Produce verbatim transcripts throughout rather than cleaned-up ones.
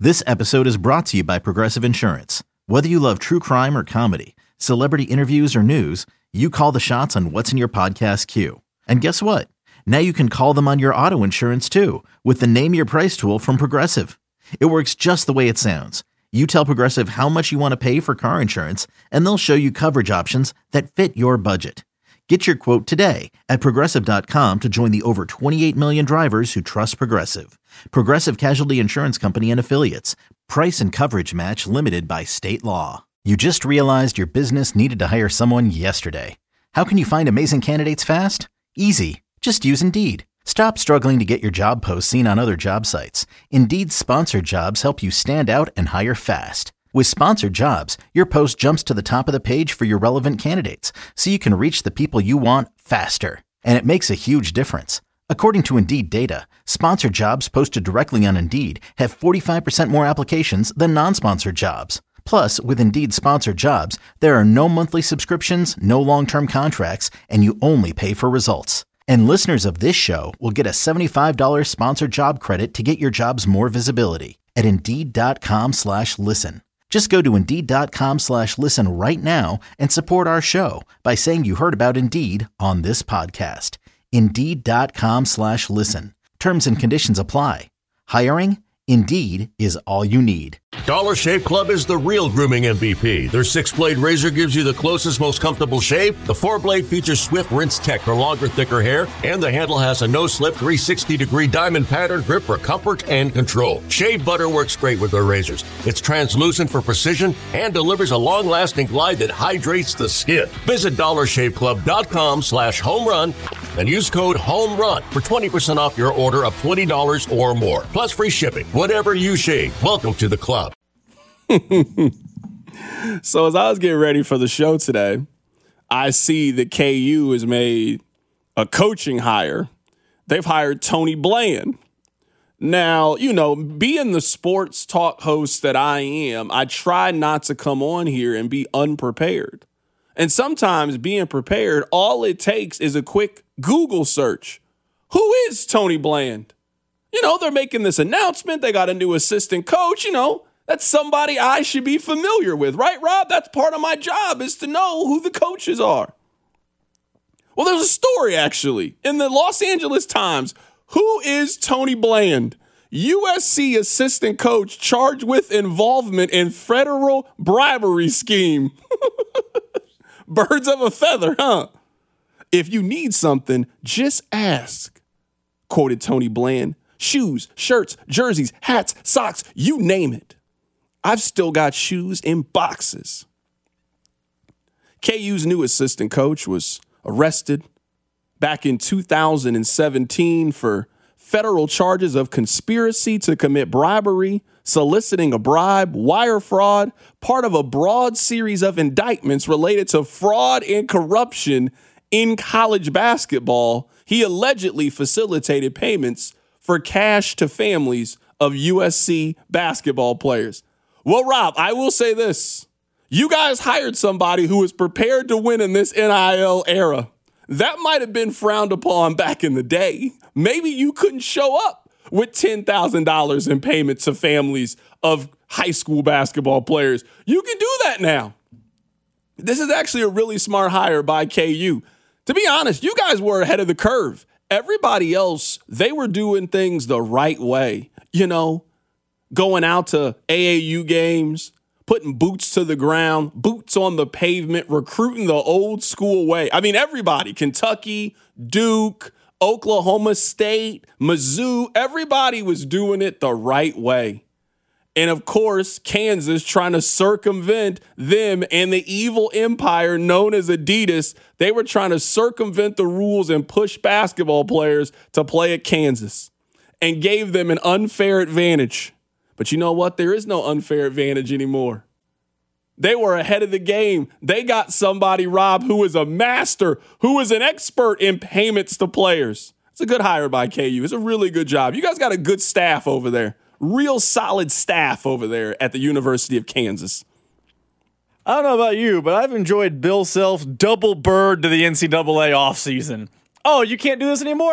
This episode is brought to you by Progressive Insurance. Whether you love true crime or comedy, celebrity interviews or news, you call the shots on what's in your podcast queue. And guess what? Now you can call them on your auto insurance too with the Name Your Price tool from Progressive. It works just the way it sounds. You tell Progressive how much you want to pay for car insurance, and they'll show you coverage options that fit your budget. Get your quote today at Progressive dot com to join the over twenty-eight million drivers who trust Progressive. Progressive Casualty Insurance Company and Affiliates. Price and coverage match limited by state law. You just realized your business needed to hire someone yesterday. How can you find amazing candidates fast? Easy. Just use Indeed. Stop struggling to get your job posts seen on other job sites. Indeed's sponsored jobs help you stand out and hire fast. With sponsored jobs, your post jumps to the top of the page for your relevant candidates, so you can reach the people you want faster. And it makes a huge difference. According to Indeed data, sponsored jobs posted directly on Indeed have forty-five percent more applications than non-sponsored jobs. Plus, with Indeed sponsored jobs, there are no monthly subscriptions, no long-term contracts, and you only pay for results. And listeners of this show will get a seventy-five dollars sponsored job credit to get your jobs more visibility at Indeed.com slash listen. Just go to Indeed.com slash listen right now and support our show by saying you heard about Indeed on this podcast. Indeed.com slash listen. Terms and conditions apply. Hiring? Indeed is all you need. Dollar Shave Club is the real grooming M V P. Their six-blade razor gives you the closest, most comfortable shave. The four-blade features swift rinse tech for longer, thicker hair. And the handle has a no-slip three hundred sixty degree diamond pattern grip for comfort and control. Shave butter works great with their razors. It's translucent for precision and delivers a long-lasting glide that hydrates the skin. Visit dollar shave club dot com slash home run and use code HOMERUN for twenty percent off your order of twenty dollars or more. Plus free shipping. Whatever you shave, welcome to the club. So as I was getting ready for the show today, I see that K U has made a coaching hire. They've hired Tony Bland. Now, you know, being the sports talk host that I am, I try not to come on here and be unprepared. And sometimes being prepared, all it takes is a quick Google search. Who is Tony Bland? You know, they're making this announcement. They got a new assistant coach. You know, that's somebody I should be familiar with, right, Rob? That's part of my job, is to know who the coaches are. Well, there's a story, actually, in the Los Angeles Times. Who is Tony Bland? U S C assistant coach charged with involvement in federal bribery scheme. Birds of a feather, huh? If you need something, just ask, quoted Tony Bland. Shoes, shirts, jerseys, hats, socks, you name it. I've still got shoes in boxes. K U's new assistant coach was arrested back in two thousand seventeen for federal charges of conspiracy to commit bribery, soliciting a bribe, wire fraud, part of a broad series of indictments related to fraud and corruption in college basketball. He allegedly facilitated payments for cash to families of U S C basketball players. Well, Rob, I will say this. You guys hired somebody who was prepared to win in this N I L era. That might have been frowned upon back in the day. Maybe you couldn't show up with ten thousand dollars in payments to families of high school basketball players. You can do that now. This is actually a really smart hire by K U. To be honest, you guys were ahead of the curve. Everybody else, they were doing things the right way. You know, going out to A A U games, putting boots to the ground, boots on the pavement, recruiting the old school way. I mean, everybody, Kentucky, Duke, Oklahoma State, Mizzou, everybody was doing it the right way. And of course, Kansas trying to circumvent them and the evil empire known as Adidas. They were trying to circumvent the rules and push basketball players to play at Kansas and gave them an unfair advantage. But you know what? There is no unfair advantage anymore. They were ahead of the game. They got somebody, Rob, who is a master, who is an expert in payments to players. It's a good hire by K U. It's a really good job. You guys got a good staff over there. Real solid staff over there at the University of Kansas. I don't know about you, but I've enjoyed Bill Self's double bird to the N C double A offseason. Oh, you can't do this anymore?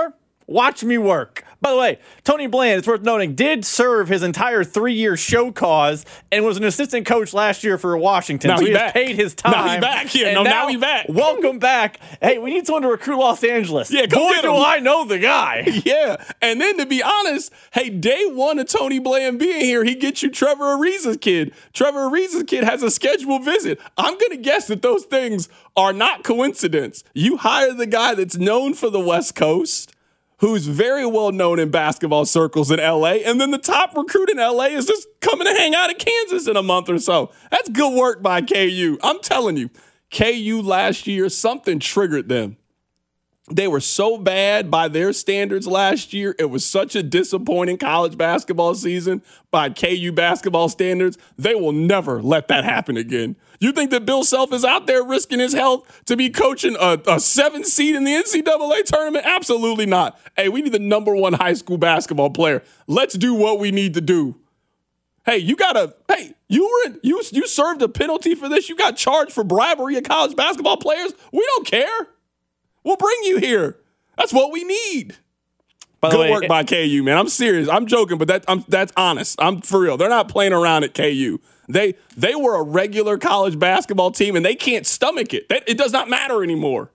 Watch me work. By the way, Tony Bland, it's worth noting, did serve his entire three-year show cause and was an assistant coach last year for Washington. Now so he he back. has paid his time. Now he back. Yeah, no, now he back. Welcome back. Hey, we need someone to recruit Los Angeles. Yeah, go Boy, get do him. I know the guy. Yeah, and then to be honest, hey, day one of Tony Bland being here, he gets you Trevor Ariza's kid. Trevor Ariza's kid has a scheduled visit. I'm going to guess that those things are not coincidence. You hire the guy that's known for the West Coast, who's very well known in basketball circles in L A, and then the top recruit in L A is just coming to hang out at Kansas in a month or so. That's good work by K U. I'm telling you, K U last year, something triggered them. They were so bad by their standards last year. It was such a disappointing college basketball season by K U basketball standards. They will never let that happen again. You think that Bill Self is out there risking his health to be coaching a, a seven seed in the N C double A tournament? Absolutely not. Hey, we need the number one high school basketball player. Let's do what we need to do. Hey, you gotta, hey, you were in, you, you served a penalty for this. You got charged for bribery of college basketball players. We don't care. We'll bring you here. That's what we need. By the Good way, work by K U, man. I'm serious. I'm joking, but that, I'm, that's honest. I'm for real. They're not playing around at K U. They they were a regular college basketball team, and they can't stomach it. That, it does not matter anymore.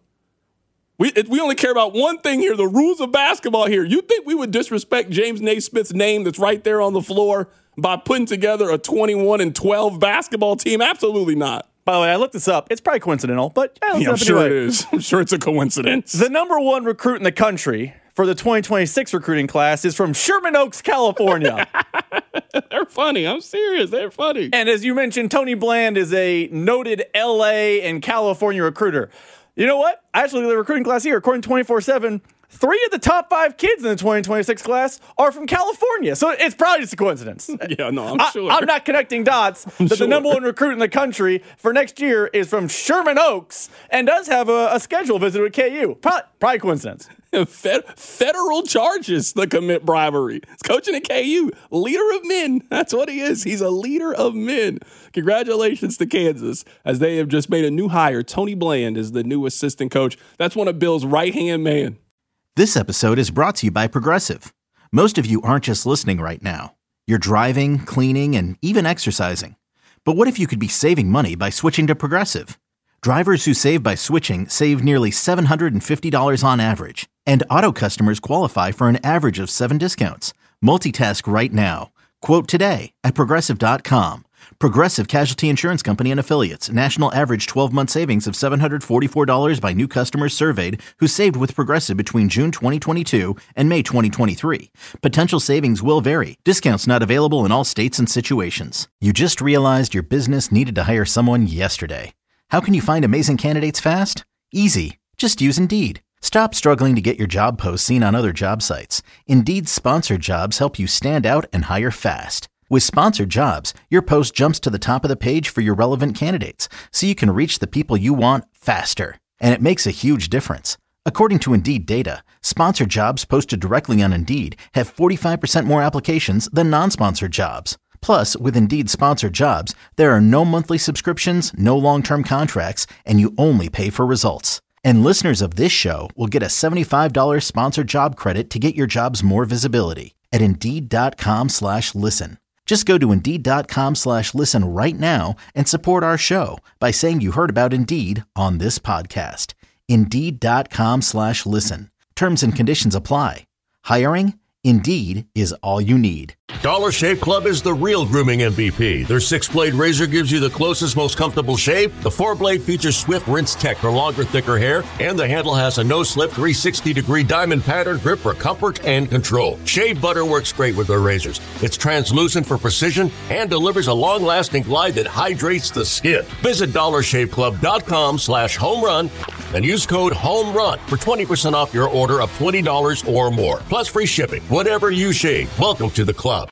We it, we only care about one thing here, the rules of basketball here. You think we would disrespect James Naismith's name that's right there on the floor by putting together a twenty-one and twelve basketball team? Absolutely not. By the way, I looked this up. It's probably coincidental, but yeah, Yeah, I'm sure it is. I'm sure it's a coincidence. The number one recruit in the country for the twenty twenty-six recruiting class is from Sherman Oaks, California. They're funny. I'm serious. They're funny. And as you mentioned, Tony Bland is a noted L A and California recruiter. You know what? Actually, the recruiting class here, according to twenty-four seven, three of the top five kids in the twenty twenty-six class are from California. So it's probably just a coincidence. Yeah, no, I'm I, sure. I'm not connecting dots I'm that sure. the number one recruit in the country for next year is from Sherman Oaks and does have a, a schedule visit with K U. Probably, probably coincidence. Fed, federal charges to commit bribery. He's coaching at K U. Leader of men. That's what he is. He's a leader of men. Congratulations to Kansas as they have just made a new hire. Tony Bland is the new assistant coach. That's one of Bill's right-hand man. This episode is brought to you by Progressive. Most of you aren't just listening right now. You're driving, cleaning, and even exercising. But what if you could be saving money by switching to Progressive? Drivers who save by switching save nearly seven hundred fifty dollars on average. And auto customers qualify for an average of seven discounts. Multitask right now. Quote today at Progressive dot com. Progressive Casualty Insurance Company and Affiliates. National average twelve-month savings of seven hundred forty-four dollars by new customers surveyed who saved with Progressive between June twenty twenty-two and May twenty twenty-three. Potential savings will vary. Discounts not available in all states and situations. You just realized your business needed to hire someone yesterday. How can you find amazing candidates fast? Easy. Just use Indeed. Stop struggling to get your job posts seen on other job sites. Indeed's sponsored jobs help you stand out and hire fast. With sponsored jobs, your post jumps to the top of the page for your relevant candidates, so you can reach the people you want faster. And it makes a huge difference. According to Indeed data, sponsored jobs posted directly on Indeed have forty-five percent more applications than non-sponsored jobs. Plus, with Indeed sponsored jobs, there are no monthly subscriptions, no long-term contracts, and you only pay for results. And listeners of this show will get a seventy-five dollars sponsored job credit to get your jobs more visibility at Indeed.com slash listen. Just go to Indeed.com slash listen right now and support our show by saying you heard about Indeed on this podcast. Indeed.com slash listen. Terms and conditions apply. Hiring? Indeed is all you need. Dollar Shave Club is the real grooming M V P. Their six-blade razor gives you the closest, most comfortable shave. The four-blade features Swift Rinse Tech for longer, thicker hair. And the handle has a no-slip three hundred sixty degree diamond pattern grip for comfort and control. Shave butter works great with their razors. It's translucent for precision and delivers a long-lasting glide that hydrates the skin. Visit dollar shave club dot com slash home run and use code HOMERUN for twenty percent off your order of twenty dollars or more. Plus free shipping. Whatever you shave, welcome to the club.